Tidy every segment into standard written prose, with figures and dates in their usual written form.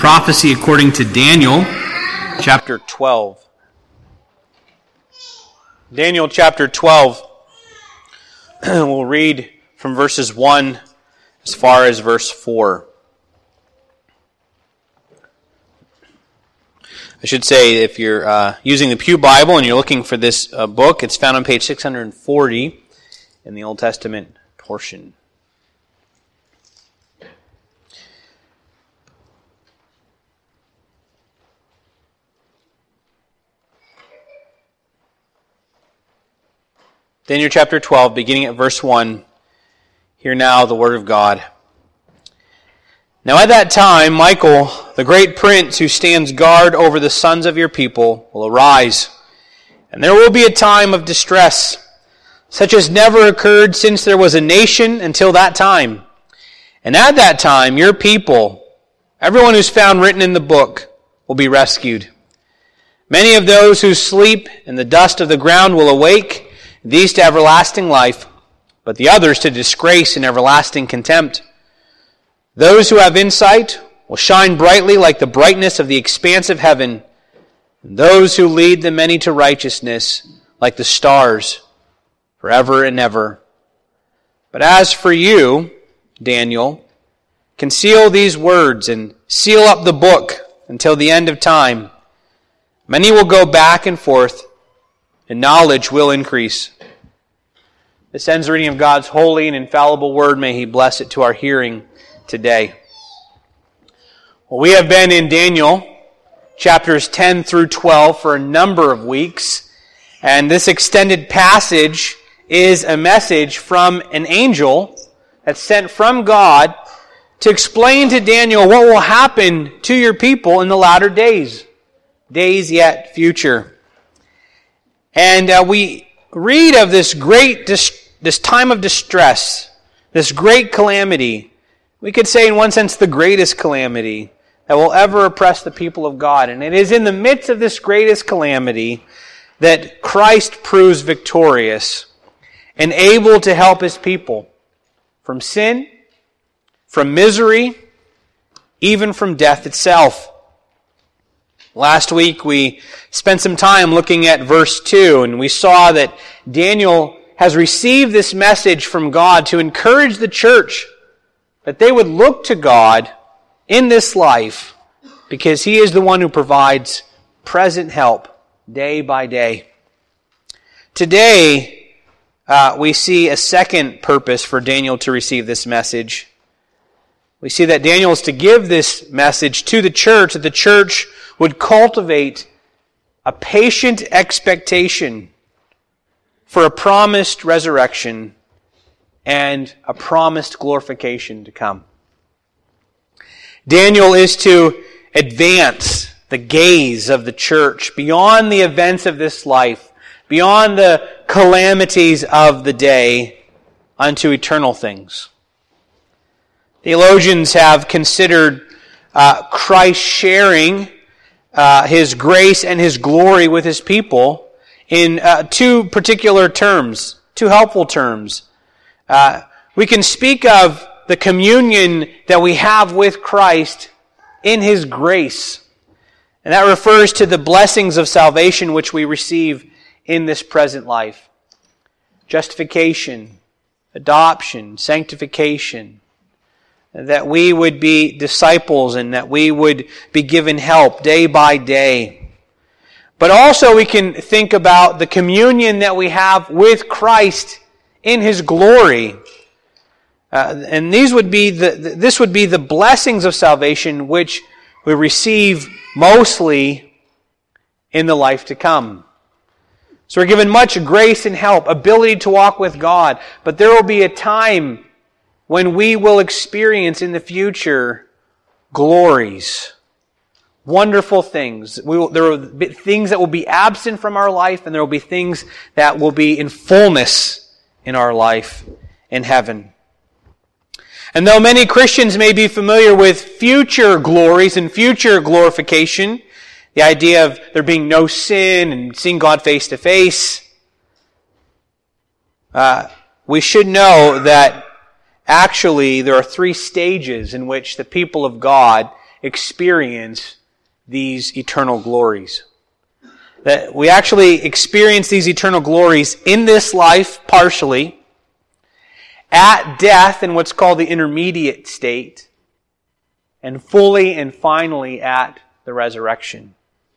Prophecy according to Daniel, chapter 12. Daniel chapter 12. We'll read from verses 1 as far as verse 4. I should say, if you're using the Pew Bible and you're looking for this book, it's found on page 640 in the Old Testament portion. Daniel chapter 12, beginning at verse 1. Hear now the word of God. Now at that time, Michael, the great prince who stands guard over the sons of your people, will arise, and there will be a time of distress, such as never occurred since there was a nation until that time. And at that time, your people, everyone who's found written in the book, will be rescued. Many of those who sleep in the dust of the ground will awake, these to everlasting life, but the others to disgrace and everlasting contempt. Those who have insight will shine brightly like the brightness of the expanse of heaven, and those who lead the many to righteousness like the stars forever and ever. But as for you, Daniel, conceal these words and seal up the book until the end of time. Many will go back and forth, and knowledge will increase. This ends the reading of God's holy and infallible word. May He bless it to our hearing today. Well, we have been in Daniel chapters 10 through 12 for a number of weeks, and this extended passage is a message from an angel that's sent from God to explain to Daniel what will happen to your people in the latter days yet future. And we read of this great, this time of distress, this great calamity. We could say in one sense the greatest calamity that will ever oppress the people of God. And it is in the midst of this greatest calamity that Christ proves victorious and able to help His people from sin, from misery, even from death itself. Last week we spent some time looking at verse 2, and we saw that Daniel has received this message from God to encourage the church that they would look to God in this life because He is the one who provides present help day by day. Today, we see a second purpose for Daniel to receive this message. We see that Daniel is to give this message to the church, that the church would cultivate a patient expectation for a promised resurrection and a promised glorification to come. Daniel is to advance the gaze of the church beyond the events of this life, beyond the calamities of the day, unto eternal things. Theologians have considered Christ sharing His grace and His glory with His people in two particular terms, two helpful terms. We can speak of the communion that we have with Christ in His grace. And that refers to the blessings of salvation which we receive in this present life. Justification, adoption, sanctification. That we would be disciples and that we would be given help day by day. But also we can think about the communion that we have with Christ in His glory. And this would be the blessings of salvation which we receive mostly in the life to come. So we're given much grace and help, ability to walk with God, but there will be a time when we will experience in the future glories, wonderful things. There will be things that will be absent from our life, and there will be things that will be in fullness in our life in heaven. And though many Christians may be familiar with future glories and future glorification, the idea of there being no sin and seeing God face to face, we should know that actually there are three stages in which the people of God experience these eternal glories. That we actually experience these eternal glories in this life partially, at death in what's called the intermediate state, and fully and finally at the resurrection.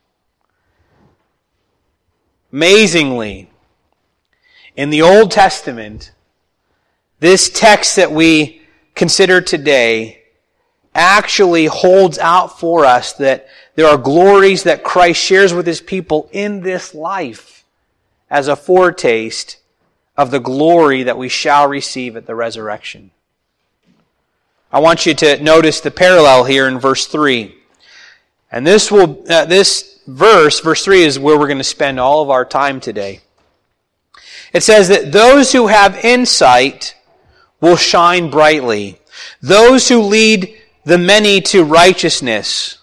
Amazingly, in the Old Testament, this text that we consider today actually holds out for us that there are glories that Christ shares with His people in this life as a foretaste of the glory that we shall receive at the resurrection. I want you to notice the parallel here in verse 3. And this verse 3, is where we're going to spend all of our time today. It says that those who have insight will shine brightly. Those who lead the many to righteousness.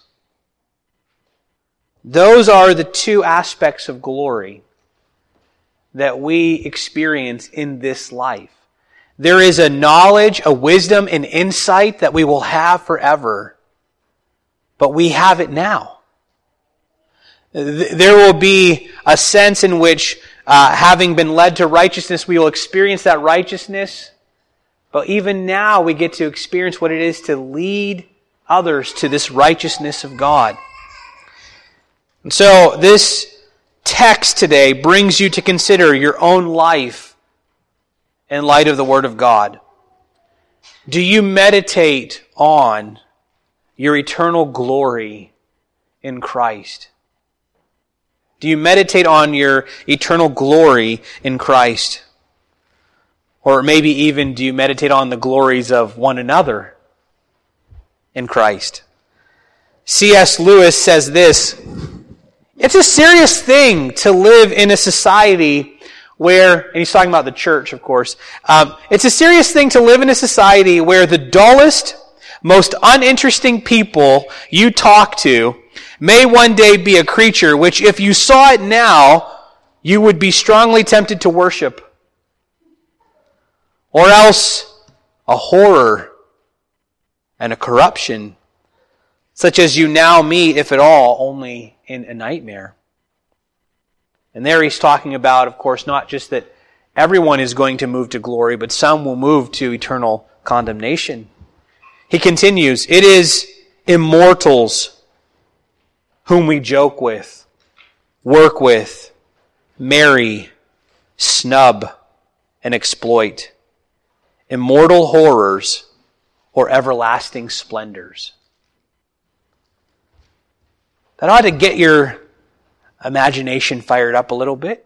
Those are the two aspects of glory that we experience in this life. There is a knowledge, a wisdom, an insight that we will have forever. But we have it now. There will be a sense in which, having been led to righteousness, we will experience that righteousness. But even now, we get to experience what it is to lead others to this righteousness of God. And so, this text today brings you to consider your own life in light of the Word of God. Do you meditate on your eternal glory in Christ? Do you meditate on your eternal glory in Christ? Or maybe even do you meditate on the glories of one another in Christ? C.S. Lewis says this: it's a serious thing to live in a society where, and he's talking about the church, of course, it's a serious thing to live in a society where the dullest, most uninteresting people you talk to may one day be a creature which, if you saw it now, you would be strongly tempted to worship. Or else a horror and a corruption, such as you now meet, if at all, only in a nightmare. And there he's talking about, of course, not just that everyone is going to move to glory, but some will move to eternal condemnation. He continues, it is immortals whom we joke with, work with, marry, snub, and exploit. Immortal horrors or everlasting splendors. That ought to get your imagination fired up a little bit.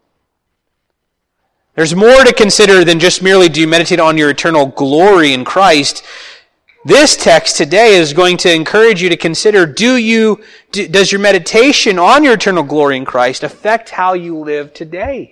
There's more to consider than just merely do you meditate on your eternal glory in Christ. This text today is going to encourage you to consider, does your meditation on your eternal glory in Christ affect how you live today?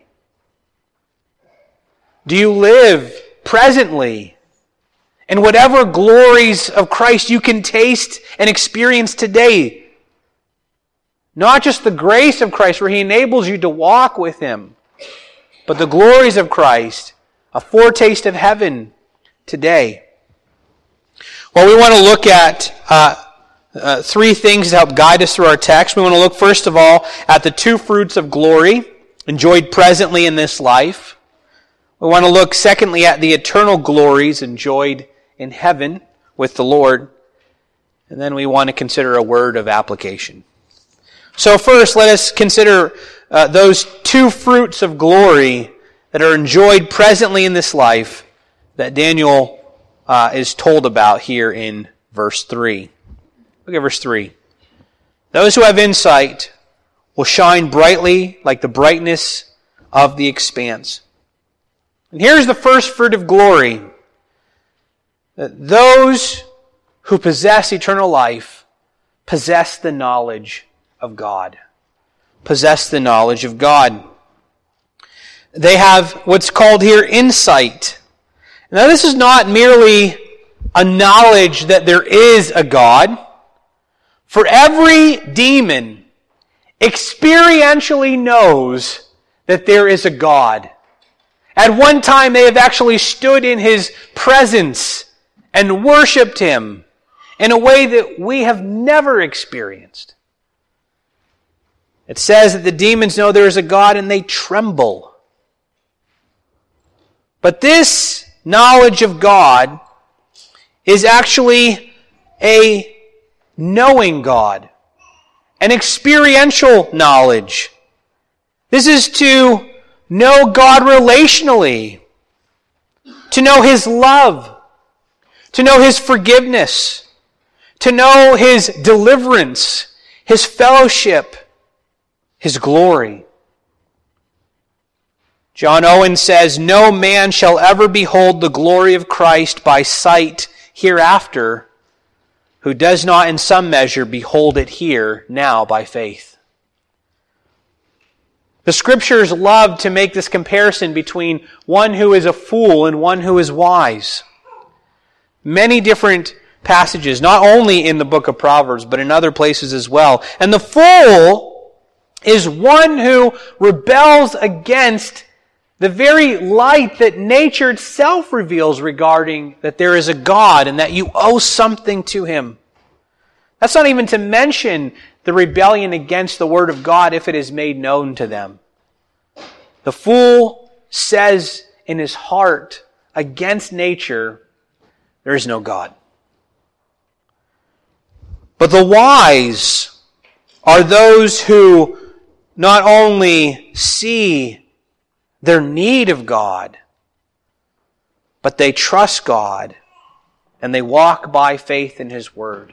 Do you live presently in whatever glories of Christ you can taste and experience today? Not just the grace of Christ where He enables you to walk with Him, but the glories of Christ, a foretaste of heaven today. Well, we want to look at three things to help guide us through our text. We want to look, first of all, at the two fruits of glory enjoyed presently in this life. We want to look, secondly, at the eternal glories enjoyed in heaven with the Lord. And then we want to consider a word of application. So first, let us consider those two fruits of glory that are enjoyed presently in this life that Daniel is told about here in verse 3. Look at verse 3. Those who have insight will shine brightly like the brightness of the expanse. And here's the first fruit of glory. That those who possess eternal life possess the knowledge of God. Possess the knowledge of God. They have what's called here insight. Now this is not merely a knowledge that there is a God. For every demon experientially knows that there is a God. At one time they have actually stood in His presence and worshipped Him in a way that we have never experienced. It says that the demons know there is a God and they tremble. But this knowledge of God is actually a knowing God, an experiential knowledge. This is to know God relationally, to know His love, to know His forgiveness, to know His deliverance, His fellowship, His glory. John Owen says, "No man shall ever behold the glory of Christ by sight hereafter, who does not in some measure behold it here now by faith." The Scriptures love to make this comparison between one who is a fool and one who is wise. Many different passages, not only in the book of Proverbs, but in other places as well. And the fool is one who rebels against the very light that nature itself reveals regarding that there is a God and that you owe something to Him. That's not even to mention the rebellion against the Word of God if it is made known to them. The fool says in his heart against nature, there is no God. But the wise are those who not only see their need of God, but they trust God and they walk by faith in His Word.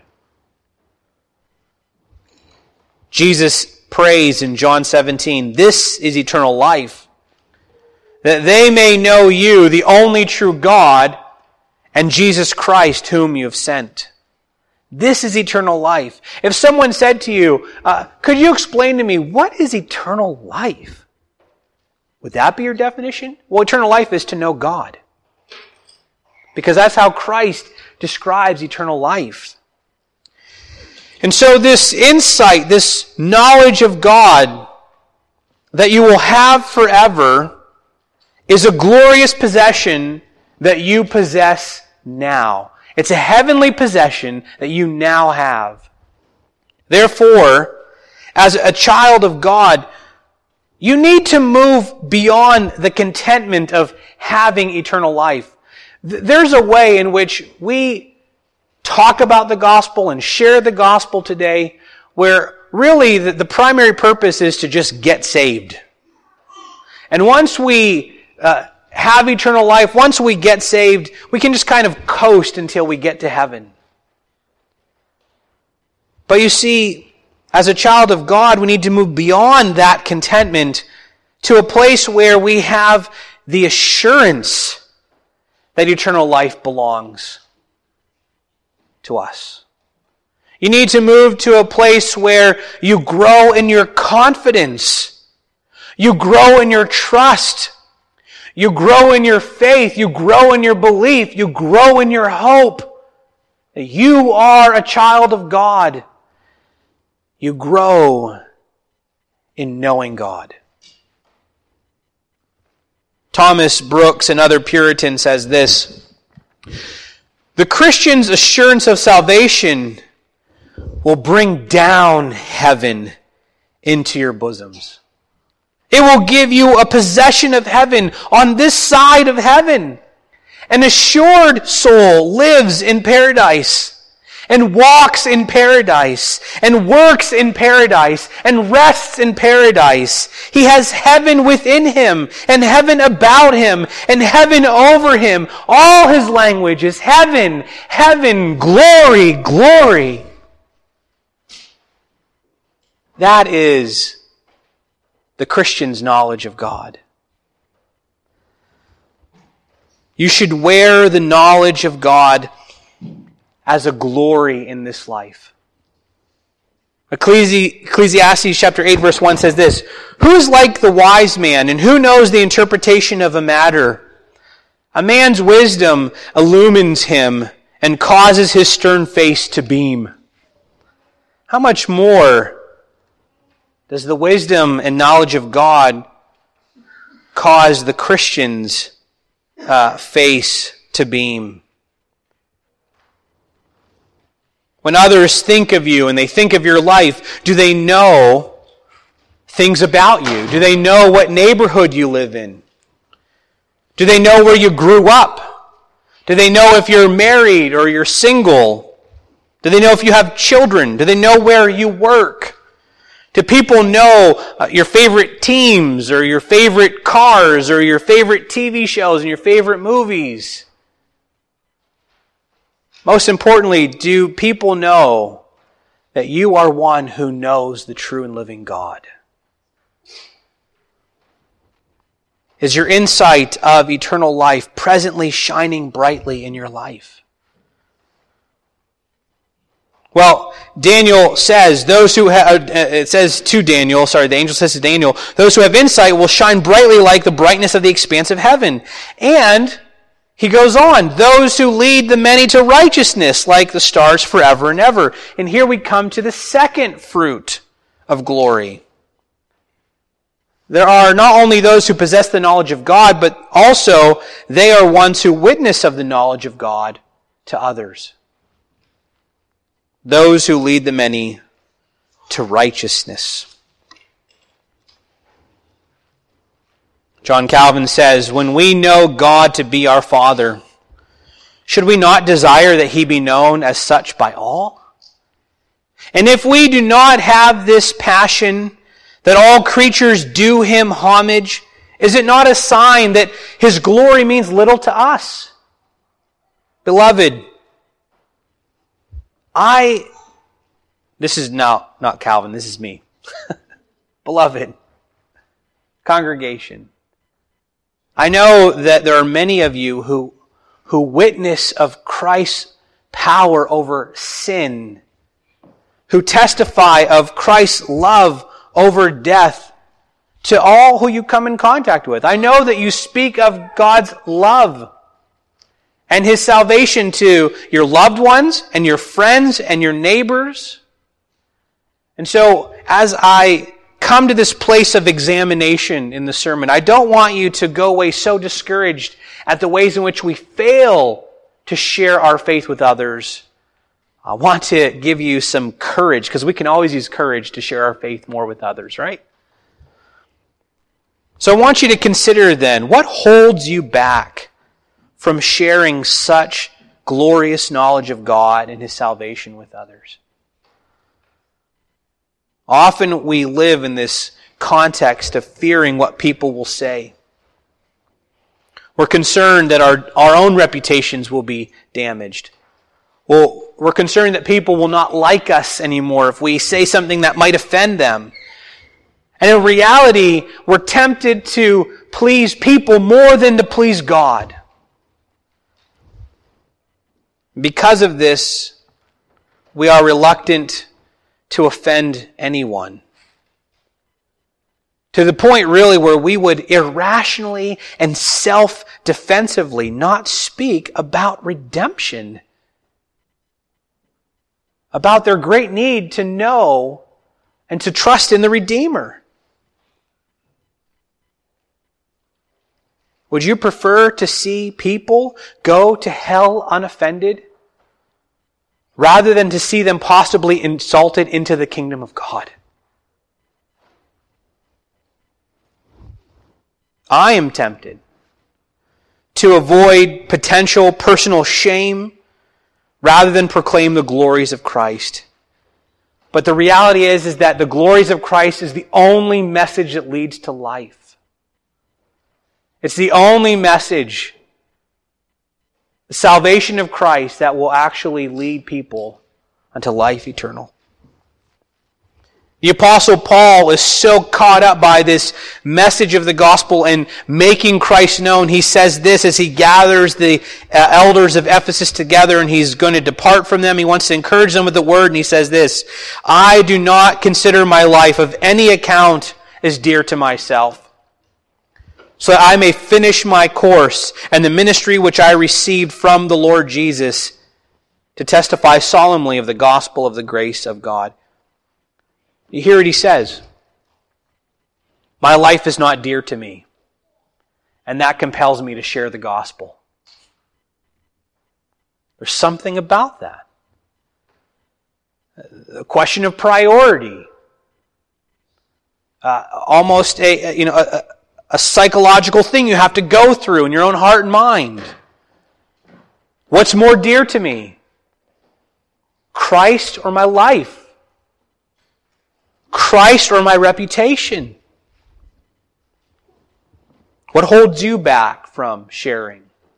Jesus prays in John 17, "This is eternal life, that they may know you, the only true God, and Jesus Christ whom you have sent." This is eternal life. If someone said to you, "Could you explain to me what is eternal life?" Would that be your definition? Well, eternal life is to know God. Because that's how Christ describes eternal life. And so this insight, this knowledge of God that you will have forever is a glorious possession that you possess now. It's a heavenly possession that you now have. Therefore, as a child of God, you need to move beyond the contentment of having eternal life. There's a way in which we talk about the gospel and share the gospel today where really the primary purpose is to just get saved. And once we have eternal life, once we get saved, we can just kind of coast until we get to heaven. But you see, as a child of God, we need to move beyond that contentment to a place where we have the assurance that eternal life belongs to us. You need to move to a place where you grow in your confidence. You grow in your trust. You grow in your faith. You grow in your belief. You grow in your hope that you are a child of God. You grow in knowing God. Thomas Brooks, another Puritan, says this: "The Christian's assurance of salvation will bring down heaven into your bosoms. It will give you a possession of heaven on this side of heaven. An assured soul lives in paradise and walks in paradise and works in paradise and rests in paradise. He has heaven within him and heaven about him and heaven over him. All his language is heaven, heaven, glory, glory." That is the Christian's knowledge of God. You should wear the knowledge of God as a glory in this life. Ecclesiastes chapter 8 verse 1 says this: "Who is like the wise man, and who knows the interpretation of a matter? A man's wisdom illumines him and causes his stern face to beam." How much more does the wisdom and knowledge of God cause the Christian's face to beam? When others think of you and they think of your life, do they know things about you? Do they know what neighborhood you live in? Do they know where you grew up? Do they know if you're married or you're single? Do they know if you have children? Do they know where you work? Do people know your favorite teams or your favorite cars or your favorite TV shows and your favorite movies? Most importantly, do people know that you are one who knows the true and living God? Is your insight of eternal life presently shining brightly in your life? Well, Daniel says, the angel says to Daniel, those who have insight will shine brightly like the brightness of the expanse of heaven. And he goes on, those who lead the many to righteousness like the stars forever and ever. And here we come to the second fruit of glory. There are not only those who possess the knowledge of God, but also they are ones who witness of the knowledge of God to others. Those who lead the many to righteousness. John Calvin says, when we know God to be our Father, should we not desire that He be known as such by all? And if we do not have this passion that all creatures do Him homage, is it not a sign that His glory means little to us? Beloved, this is not Calvin, this is me. Beloved, congregation, I know that there are many of you who witness of Christ's power over sin, who testify of Christ's love over death to all who you come in contact with. I know that you speak of God's love and His salvation to your loved ones and your friends and your neighbors. And so, as I come to this place of examination in the sermon, I don't want you to go away so discouraged at the ways in which we fail to share our faith with others. I want to give you some courage, because we can always use courage to share our faith more with others, right? So I want you to consider then, what holds you back from sharing such glorious knowledge of God and His salvation with others? Often we live in this context of fearing what people will say. We're concerned that our own reputations will be damaged. Well, we're concerned that people will not like us anymore if we say something that might offend them. And in reality, we're tempted to please people more than to please God. Because of this, we are reluctant to offend anyone. To the point really where we would irrationally and self-defensively not speak about redemption, about their great need to know and to trust in the Redeemer. Would you prefer to see people go to hell unoffended rather than to see them possibly insulted into the kingdom of God? I am tempted to avoid potential personal shame rather than proclaim the glories of Christ. But the reality is that the glories of Christ is the only message that leads to life. It's the only message, the salvation of Christ, that will actually lead people unto life eternal. The Apostle Paul is so caught up by this message of the gospel and making Christ known. He says this as he gathers the elders of Ephesus together and he's going to depart from them. He wants to encourage them with the word, and he says this, I do not consider my life of any account as dear to myself, so that I may finish my course and the ministry which I received from the Lord Jesus to testify solemnly of the gospel of the grace of God. You hear what he says? My life is not dear to me, and that compels me to share the gospel. There's something about that. A question of priority. Almost a psychological thing you have to go through in your own heart and mind. What's more dear to me? Christ or my life? Christ or my reputation? What holds you back from sharing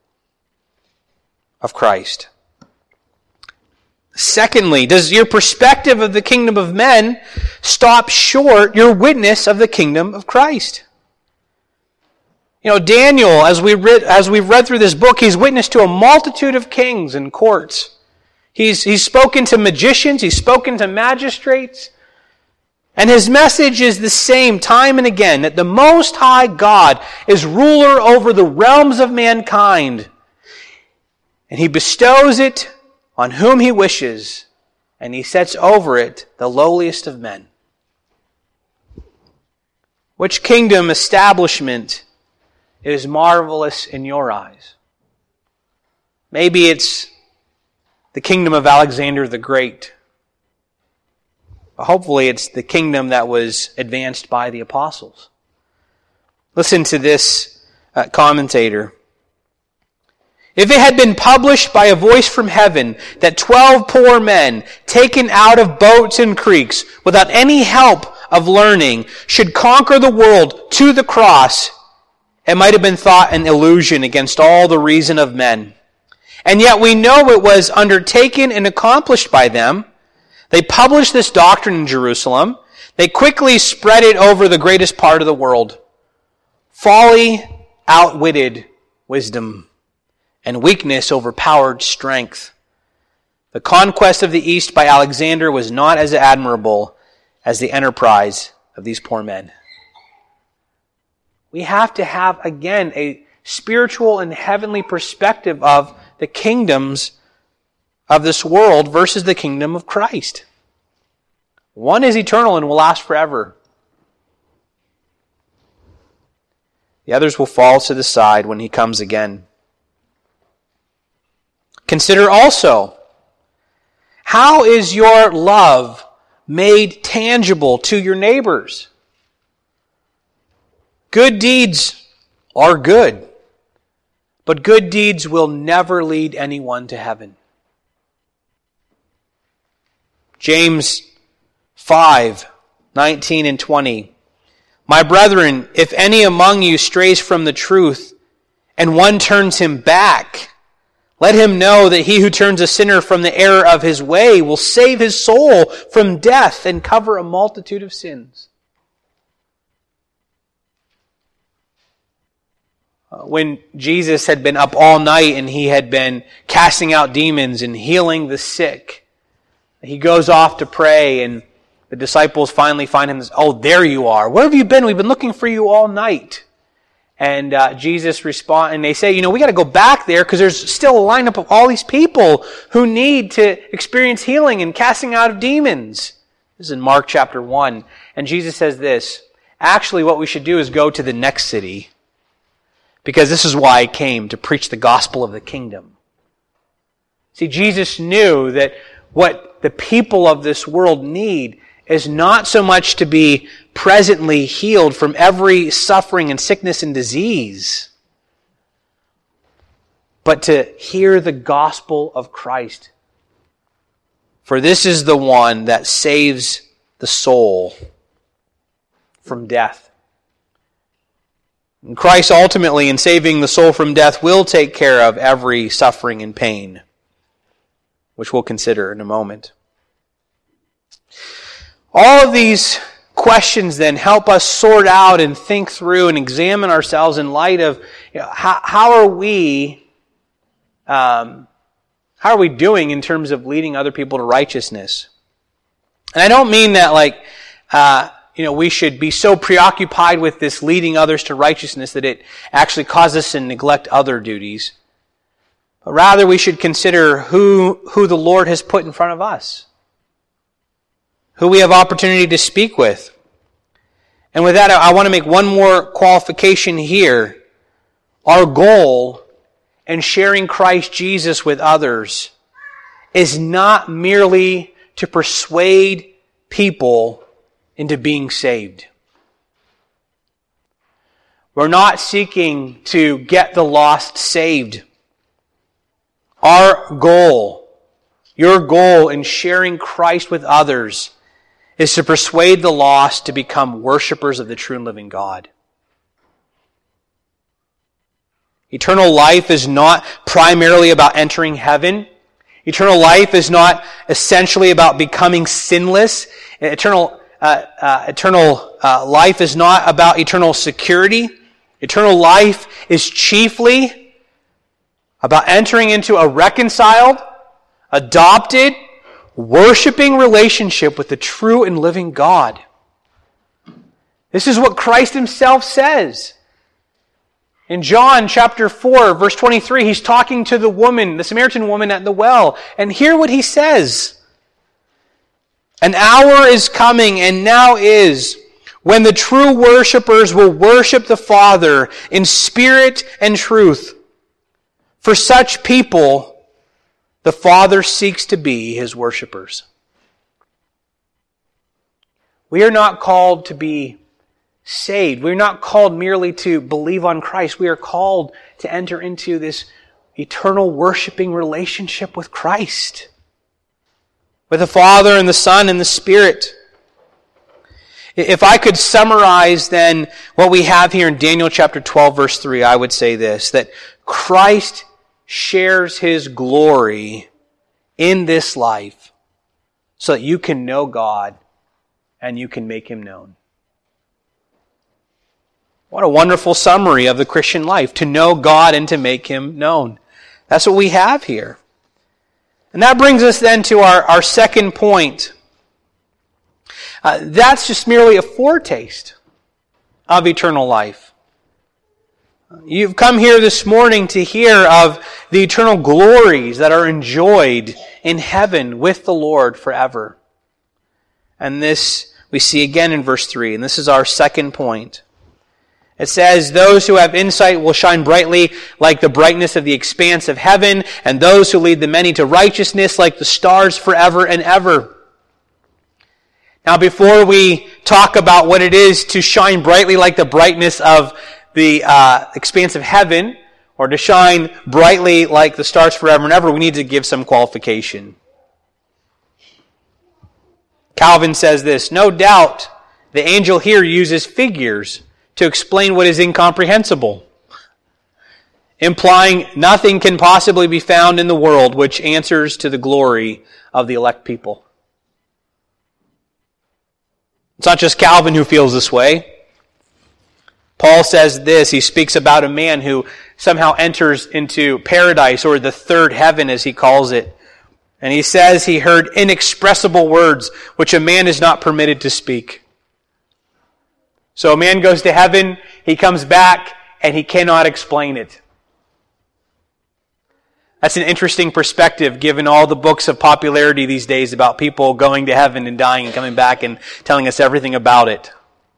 of Christ? Secondly, does your perspective of the kingdom of men stop short your witness of the kingdom of Christ? Daniel, as we've read through this book, he's witnessed to a multitude of kings and courts. He's spoken to magicians, he's spoken to magistrates, and his message is the same time and again, that the Most High God is ruler over the realms of mankind, and he bestows it on whom he wishes, and he sets over it the lowliest of men. Which kingdom establishment is marvelous in your eyes? Maybe it's the kingdom of Alexander the Great. But hopefully it's the kingdom that was advanced by the apostles. Listen to this commentator. If it had been published by a voice from heaven that 12 poor men, taken out of boats and creeks, without any help of learning, should conquer the world to the cross, it might have been thought an illusion against all the reason of men. And yet we know it was undertaken and accomplished by them. They published this doctrine in Jerusalem. They quickly spread it over the greatest part of the world. Folly outwitted wisdom, and weakness overpowered strength. The conquest of the East by Alexander was not as admirable as the enterprise of these poor men. We have to have, again, a spiritual and heavenly perspective of the kingdoms of this world versus the kingdom of Christ. One is eternal and will last forever. The others will fall to the side when he comes again. Consider also, how is your love made tangible to your neighbors? Good deeds are good, but good deeds will never lead anyone to heaven. James 5:19 and 20. My brethren, if any among you strays from the truth, and one turns him back, let him know that he who turns a sinner from the error of his way will save his soul from death and cover a multitude of sins. When Jesus had been up all night and he had been casting out demons and healing the sick, he goes off to pray, and the disciples finally find him. Oh, there you are. Where have you been? We've been looking for you all night. And Jesus responds, and they say, we got to go back there because there's still a lineup of all these people who need to experience healing and casting out of demons. This is in Mark chapter 1. And Jesus says this, actually what we should do is go to the next city, because this is why I came, to preach the gospel of the kingdom. See, Jesus knew that what the people of this world need is not so much to be presently healed from every suffering and sickness and disease, but to hear the gospel of Christ. For this is the one that saves the soul from death. And Christ ultimately, in saving the soul from death, will take care of every suffering and pain, which we'll consider in a moment. All of these questions then help us sort out and think through and examine ourselves in light of how are we doing in terms of leading other people to righteousness. And I don't mean that we should be so preoccupied with this leading others to righteousness that it actually causes us to neglect other duties. But rather we should consider who the Lord has put in front of us, who we have opportunity to speak with. And with that, I want to make one more qualification here. Our goal in sharing Christ Jesus with others is not merely to persuade people into being saved. We're not seeking to get the lost saved. Our goal, your goal in sharing Christ with others, is to persuade the lost to become worshipers of the true and living God. Eternal life is not primarily about entering heaven. Eternal life is not essentially about becoming sinless. Eternal life is not about eternal security. Eternal life is chiefly about entering into a reconciled, adopted, worshiping relationship with the true and living God. This is what Christ himself says. In John chapter 4, verse 23, he's talking to the woman, the Samaritan woman at the well. And hear what he says. An hour is coming, and now is, when the true worshipers will worship the Father in spirit and truth. For such people, the Father seeks to be his worshipers. We are not called to be saved. We're not called merely to believe on Christ. We are called to enter into this eternal worshiping relationship with Christ, with the Father and the Son and the Spirit. If I could summarize then what we have here in Daniel chapter 12 verse 3, I would say this, that Christ shares his glory in this life so that you can know God and you can make him known. What a wonderful summary of the Christian life, to know God and to make him known. That's what we have here. And that brings us then to our second point. That's just merely a foretaste of eternal life. You've come here this morning to hear of the eternal glories that are enjoyed in heaven with the Lord forever. And this we see again in verse 3, and this is our second point. It says, those who have insight will shine brightly like the brightness of the expanse of heaven, and those who lead the many to righteousness like the stars forever and ever. Now, before we talk about what it is to shine brightly like the brightness of the expanse of heaven, or to shine brightly like the stars forever and ever, we need to give some qualification. Calvin says this, no doubt the angel here uses figures to explain what is incomprehensible, implying nothing can possibly be found in the world which answers to the glory of the elect people. It's not just Calvin who feels this way. Paul says this, he speaks about a man who somehow enters into paradise, or the third heaven as he calls it. And he says he heard inexpressible words which a man is not permitted to speak. So a man goes to heaven, he comes back, and he cannot explain it. That's an interesting perspective given all the books of popularity these days about people going to heaven and dying and coming back and telling us everything about it.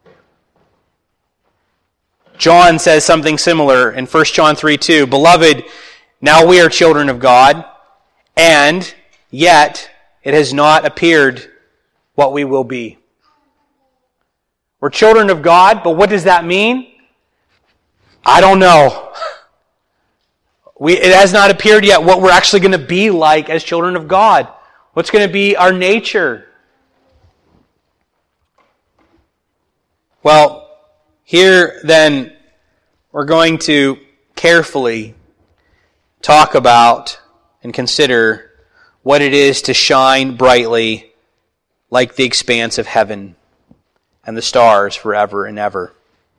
John says something similar in 1 John 3:2. Beloved, now we are children of God, and yet it has not appeared what we will be. We're children of God, but what does that mean? I don't know. It has not appeared yet what we're actually going to be like as children of God. What's going to be our nature? Well, here then we're going to carefully talk about and consider what it is to shine brightly like the expanse of heaven and the stars forever and ever.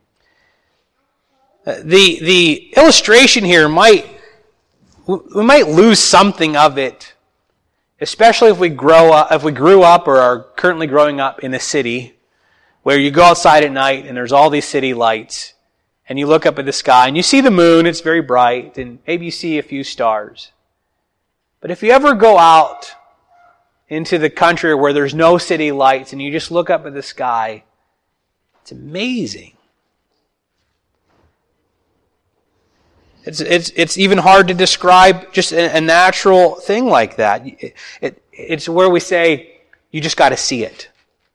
The illustration here we might lose something of it, especially if we grew up or are currently growing up in a city where you go outside at night and there's all these city lights and you look up at the sky and you see the moon, it's very bright, and maybe you see a few stars. But if you ever go out into the country where there's no city lights and you just look up at the sky, it's amazing. It's even hard to describe just a natural thing like that. It's where we say, You just got to see it.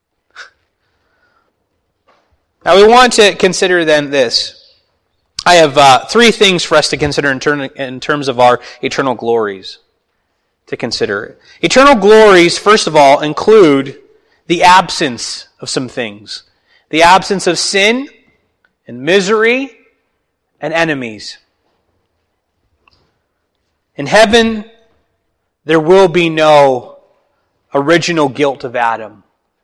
Now we want to consider then this. I have three things for us to consider in terms of our eternal glories to consider. Eternal glories, first of all, include the absence of some things. The absence of sin and misery and enemies. In heaven, there will be no original guilt of Adam.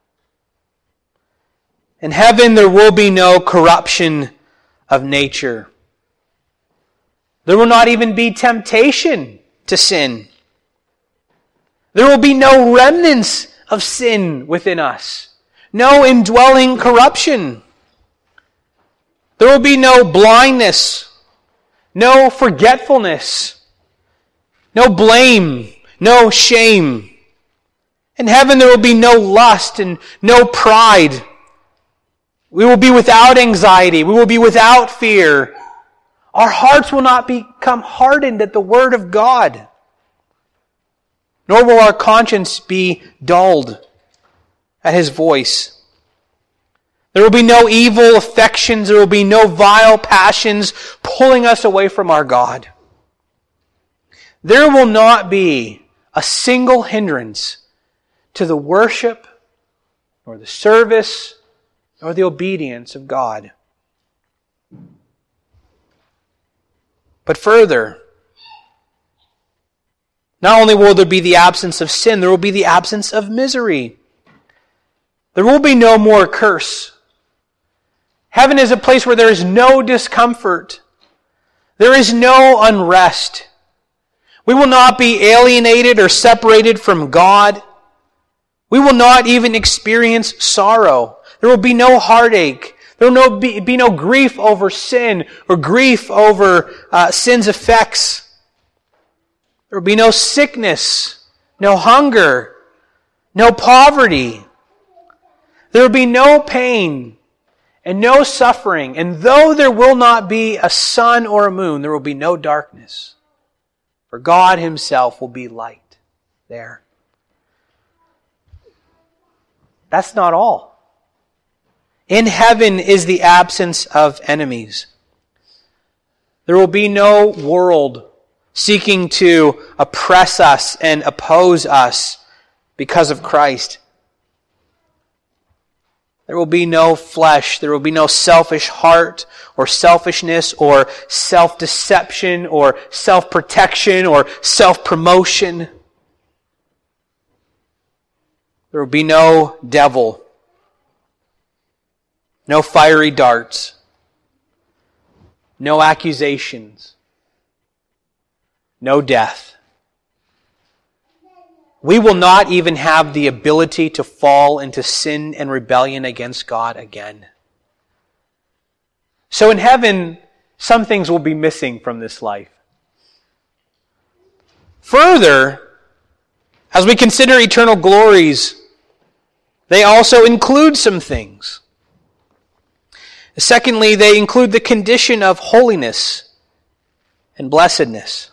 In heaven, there will be no corruption of nature. There will not even be temptation to sin. There will be no remnants of sin within us. No indwelling corruption. There will be no blindness, no forgetfulness, no blame, no shame. In heaven there will be no lust and no pride. We will be without anxiety. We will be without fear. Our hearts will not become hardened at the Word of God. Nor will our conscience be dulled at His voice. There will be no evil affections. There will be no vile passions pulling us away from our God. There will not be a single hindrance to the worship, or the service, or the obedience of God. But further, not only will there be the absence of sin, there will be the absence of misery. There will be no more curse. Heaven is a place where there is no discomfort. There is no unrest. We will not be alienated or separated from God. We will not even experience sorrow. There will be no heartache. There will be no grief over sin or grief over sin's effects. There will be no sickness, no hunger, no poverty. There will be no pain and no suffering. And though there will not be a sun or a moon, there will be no darkness. For God Himself will be light there. That's not all. In heaven is the absence of enemies. There will be no world seeking to oppress us and oppose us because of Christ. There will be no flesh. There will be no selfish heart or selfishness or self-deception or self-protection or self-promotion. There will be no devil. No fiery darts. No accusations. No death. We will not even have the ability to fall into sin and rebellion against God again. So in heaven, some things will be missing from this life. Further, as we consider eternal glories, they also include some things. Secondly, they include the condition of holiness and blessedness.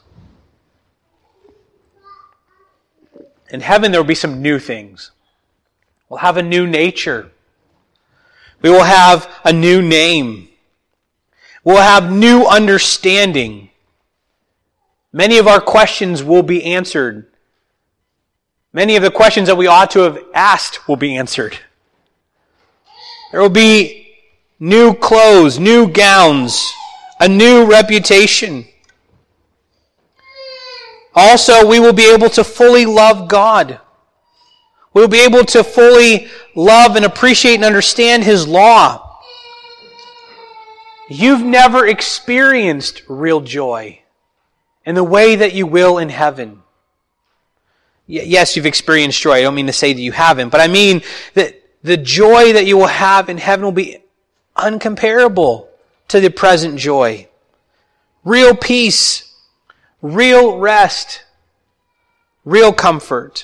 In heaven, there will be some new things. We'll have a new nature. We will have a new name. We'll have new understanding. Many of our questions will be answered. Many of the questions that we ought to have asked will be answered. There will be new clothes, new gowns, a new reputation. Also, we will be able to fully love God. We will be able to fully love and appreciate and understand His law. You've never experienced real joy in the way that you will in heaven. Yes, you've experienced joy. I don't mean to say that you haven't, but I mean that the joy that you will have in heaven will be uncomparable to the present joy. Real peace, real rest, real comfort.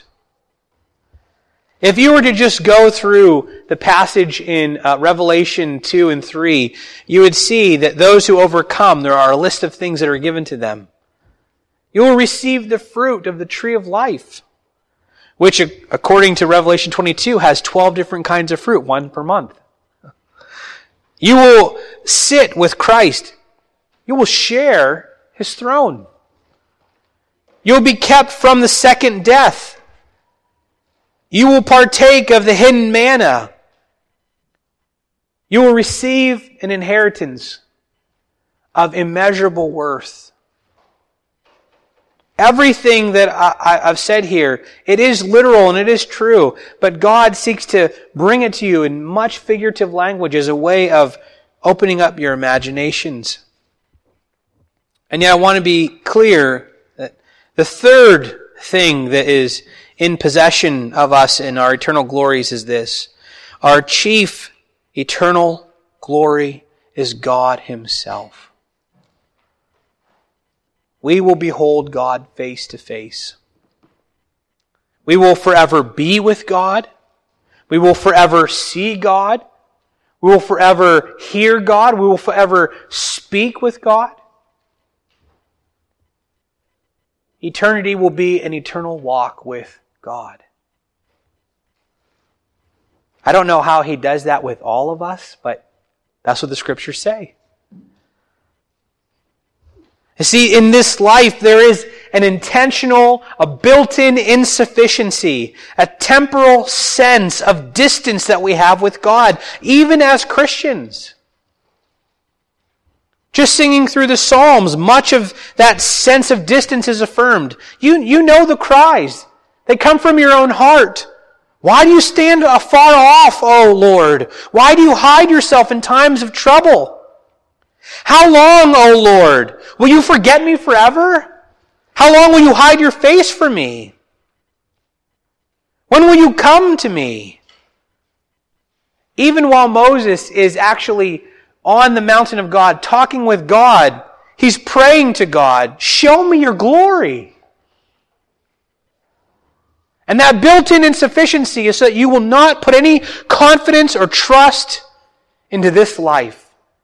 If you were to just go through the passage in Revelation 2 and 3, you would see that those who overcome, there are a list of things that are given to them. You will receive the fruit of the tree of life. which according to Revelation 22 has 12 different kinds of fruit, one per month. You will sit with Christ. You will share His throne. You will be kept from the second death. You will partake of the hidden manna. You will receive an inheritance of immeasurable worth. Everything that I've said here, it is literal and it is true, but God seeks to bring it to you in much figurative language as a way of opening up your imaginations. And yet I want to be clear that the third thing that is in possession of us in our eternal glories is this. Our chief eternal glory is God Himself. We will behold God face to face. We will forever be with God. We will forever see God. We will forever hear God. We will forever speak with God. Eternity will be an eternal walk with God. I don't know how He does that with all of us, but that's what the Scriptures say. You see, in this life, there is an intentional, a built-in insufficiency, a temporal sense of distance that we have with God, even as Christians. Just singing through the Psalms, much of that sense of distance is affirmed. You know the cries. They come from your own heart. Why do you stand afar off, O Lord? Why do you hide yourself in times of trouble? How long, O Lord? Will you forget me forever? How long will you hide your face from me? When will you come to me? Even while Moses is actually on the mountain of God, talking with God, he's praying to God, show me your glory. And that built-in insufficiency is so that you will not put any confidence or trust into this life.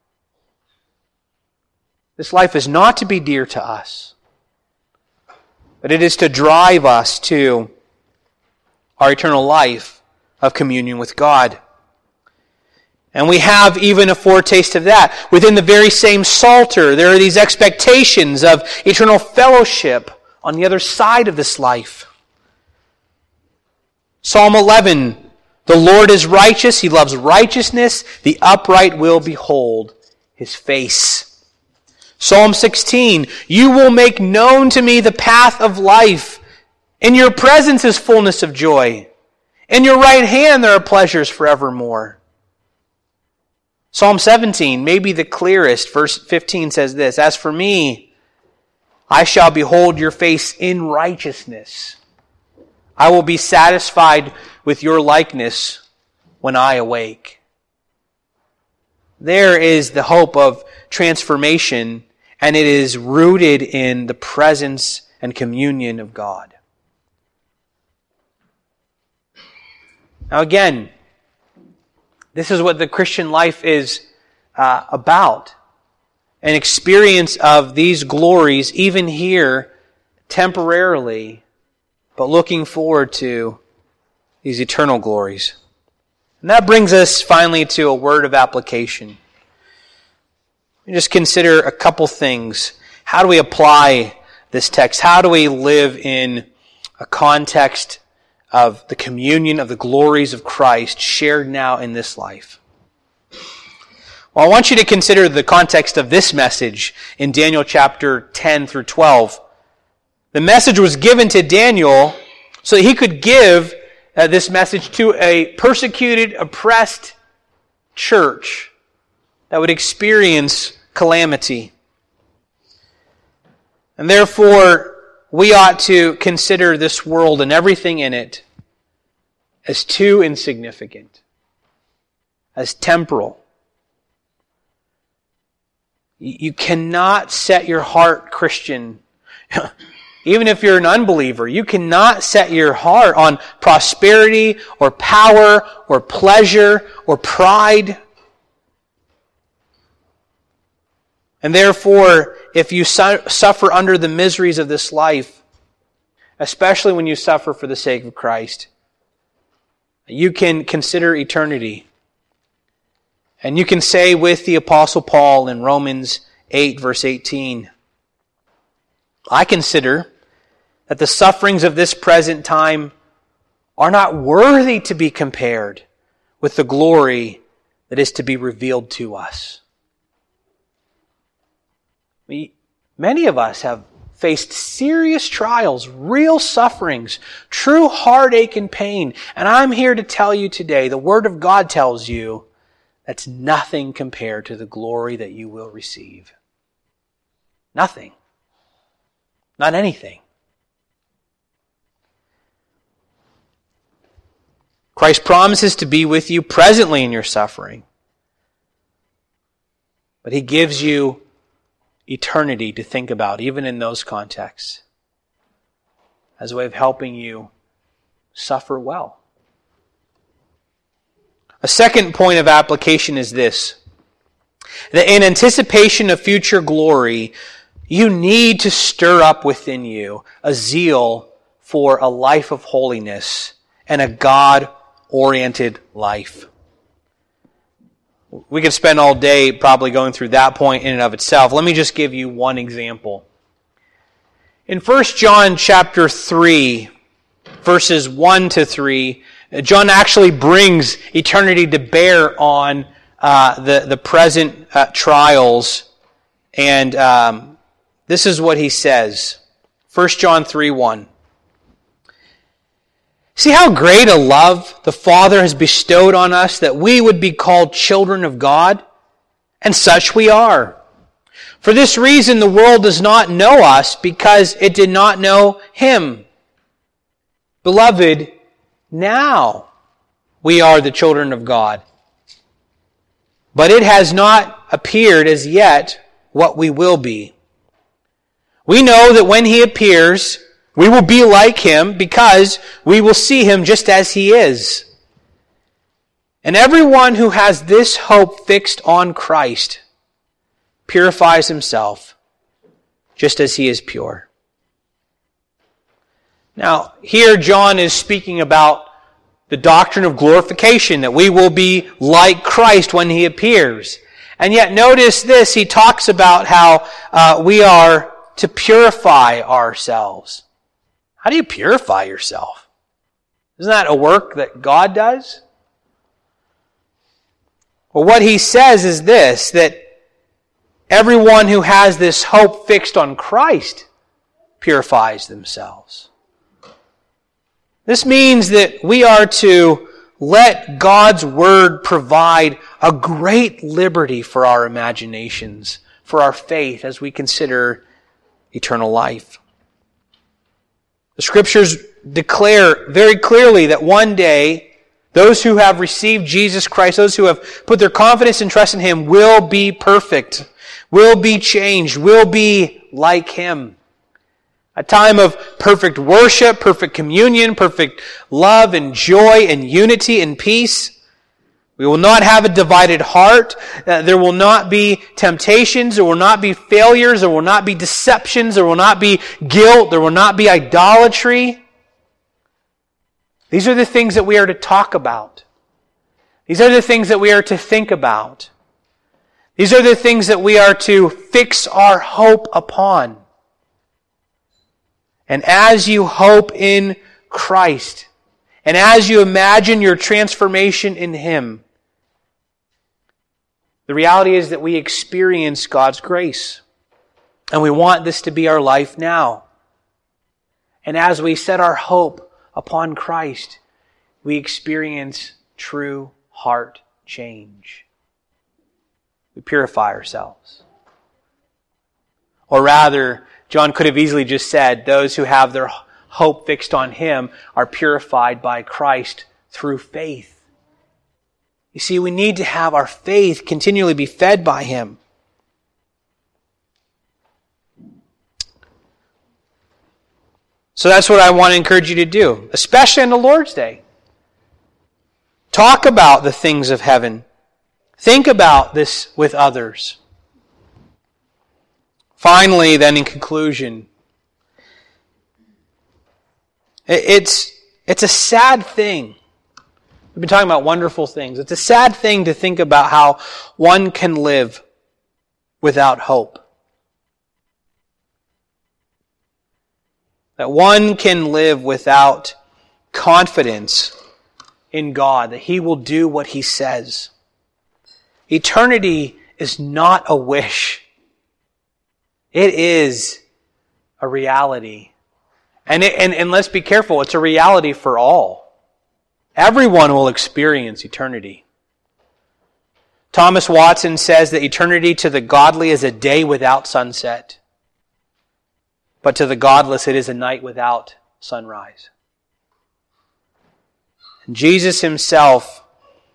This life is not to be dear to us, but it is to drive us to our eternal life of communion with God. And we have even a foretaste of that. Within the very same Psalter, there are these expectations of eternal fellowship on the other side of this life. Psalm 11, the Lord is righteous, He loves righteousness, the upright will behold His face. Psalm 16, you will make known to me the path of life. In your presence is fullness of joy. In your right hand there are pleasures forevermore. Psalm 17, maybe the clearest, verse 15 says this, as for me, I shall behold your face in righteousness. I will be satisfied with your likeness when I awake. There is the hope of transformation, and it is rooted in the presence and communion of God. Now again, this is what the Christian life is about. An experience of these glories, even here, temporarily, but looking forward to these eternal glories. And that brings us finally to a word of application. We just consider a couple things. How do we apply this text? How do we live in a context of the communion of the glories of Christ shared now in this life? Well, I want you to consider the context of this message in Daniel chapter 10 through 12. The message was given to Daniel so that he could give this message to a persecuted, oppressed church that would experience calamity. And therefore, we ought to consider this world and everything in it as too insignificant, as temporal. You cannot set your heart, Christian, even if you're an unbeliever, you cannot set your heart on prosperity or power or pleasure or pride. And therefore, if you suffer under the miseries of this life, especially when you suffer for the sake of Christ. You can consider eternity. And you can say with the Apostle Paul in Romans 8, verse 18, I consider that the sufferings of this present time are not worthy to be compared with the glory that is to be revealed to us. Many of us have faced serious trials, real sufferings, true heartache and pain. And I'm here to tell you today, the Word of God tells you that's nothing compared to the glory that you will receive. Nothing. Not anything. Christ promises to be with you presently in your suffering. But He gives you eternity to think about, even in those contexts, as a way of helping you suffer well. A second point of application is this: that in anticipation of future glory, you need to stir up within you a zeal for a life of holiness and a God-oriented life. We could spend all day probably going through that point in and of itself. Let me just give you one example. In 1 John chapter 3, verses 1 to 3, John actually brings eternity to bear on the present trials. And this is what he says. 1 John 3:1. See how great a love the Father has bestowed on us that we would be called children of God? And such we are. For this reason the world does not know us, because it did not know Him. Beloved, now we are the children of God. But it has not appeared as yet what we will be. We know that when He appears, we will be like Him, because we will see Him just as He is. And everyone who has this hope fixed on Christ purifies himself just as He is pure. Now, here John is speaking about the doctrine of glorification, that we will be like Christ when He appears. And yet notice this, he talks about how we are to purify ourselves. How do you purify yourself? Isn't that a work that God does? Well, what he says is this, that everyone who has this hope fixed on Christ purifies themselves. This means that we are to let God's Word provide a great liberty for our imaginations, for our faith as we consider eternal life. The Scriptures declare very clearly that one day, those who have received Jesus Christ, those who have put their confidence and trust in Him, will be perfect, will be changed, will be like Him. A time of perfect worship, perfect communion, perfect love and joy and unity and peace. We will not have a divided heart. There will not be temptations. There will not be failures. There will not be deceptions. There will not be guilt. There will not be idolatry. These are the things that we are to talk about. These are the things that we are to think about. These are the things that we are to fix our hope upon. And as you hope in Christ, and as you imagine your transformation in Him, the reality is that we experience God's grace. And we want this to be our life now. And as we set our hope upon Christ, we experience true heart change. We purify ourselves. Or rather, John could have easily just said, those who have their hope fixed on Him are purified by Christ through faith. You see, we need to have our faith continually be fed by Him. So that's what I want to encourage you to do, especially on the Lord's Day. Talk about the things of heaven. Think about this with others. Finally, then, in conclusion, It's a sad thing. We've been talking about wonderful things. It's a sad thing to think about how one can live without hope. That one can live without confidence in God, that He will do what He says. Eternity is not a wish. It is a reality. And let's be careful, it's a reality for all. Everyone will experience eternity. Thomas Watson says that eternity to the godly is a day without sunset, but to the godless it is a night without sunrise. And Jesus Himself,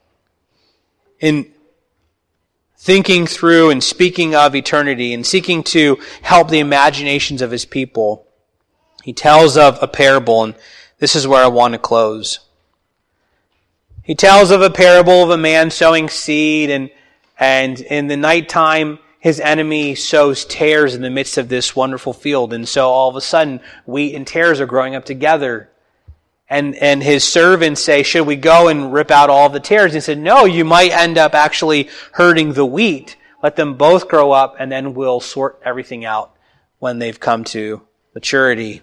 in thinking through and speaking of eternity and seeking to help the imaginations of His people, He tells of a parable, and this is where I want to close. He tells of a parable of a man sowing seed, and in the nighttime his enemy sows tares in the midst of this wonderful field. And so all of a sudden wheat and tares are growing up together. And his servants say, should we go and rip out all the tares? And he said, no, you might end up actually hurting the wheat. Let them both grow up, and then we'll sort everything out when they've come to maturity.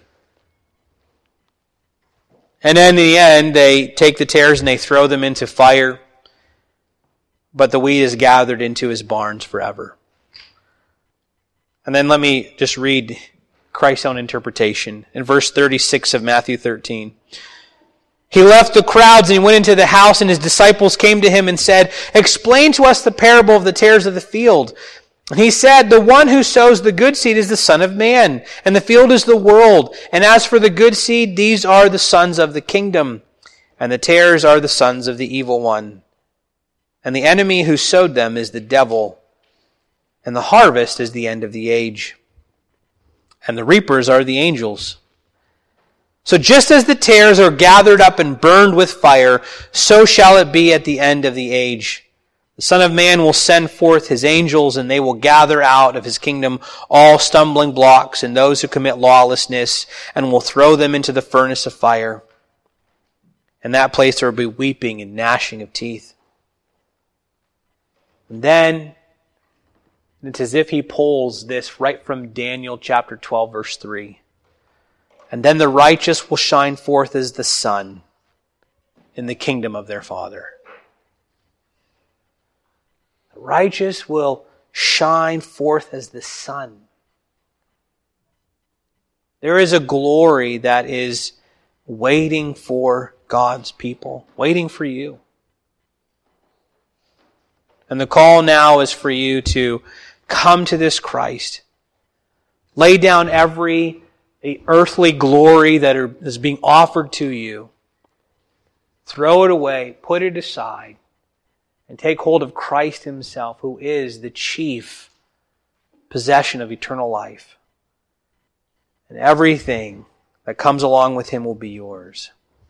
And then in the end, they take the tares and they throw them into fire, but the wheat is gathered into his barns forever. And then let me just read Christ's own interpretation. In verse 36 of Matthew 13. He left the crowds and he went into the house, and his disciples came to him and said, explain to us the parable of the tares of the field. And he said, the one who sows the good seed is the Son of Man, and the field is the world. And as for the good seed, these are the sons of the kingdom, and the tares are the sons of the evil one. And the enemy who sowed them is the devil, and the harvest is the end of the age. And the reapers are the angels. So just as the tares are gathered up and burned with fire, so shall it be at the end of the age. The Son of Man will send forth His angels, and they will gather out of His kingdom all stumbling blocks and those who commit lawlessness, and will throw them into the furnace of fire. In that place there will be weeping and gnashing of teeth. And then, it's as if he pulls this right from Daniel chapter 12, verse 3. And then the righteous will shine forth as the sun in the kingdom of their Father. The righteous will shine forth as the sun. There is a glory that is waiting for God's people, waiting for you. And the call now is for you to come to this Christ. Lay down every earthly glory that is being offered to you. Throw it away, put it aside, and take hold of Christ Himself, who is the chief possession of eternal life. And everything that comes along with Him will be yours.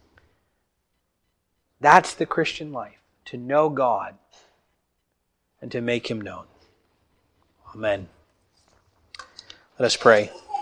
That's the Christian life, to know God and to make Him known. Amen. Let us pray.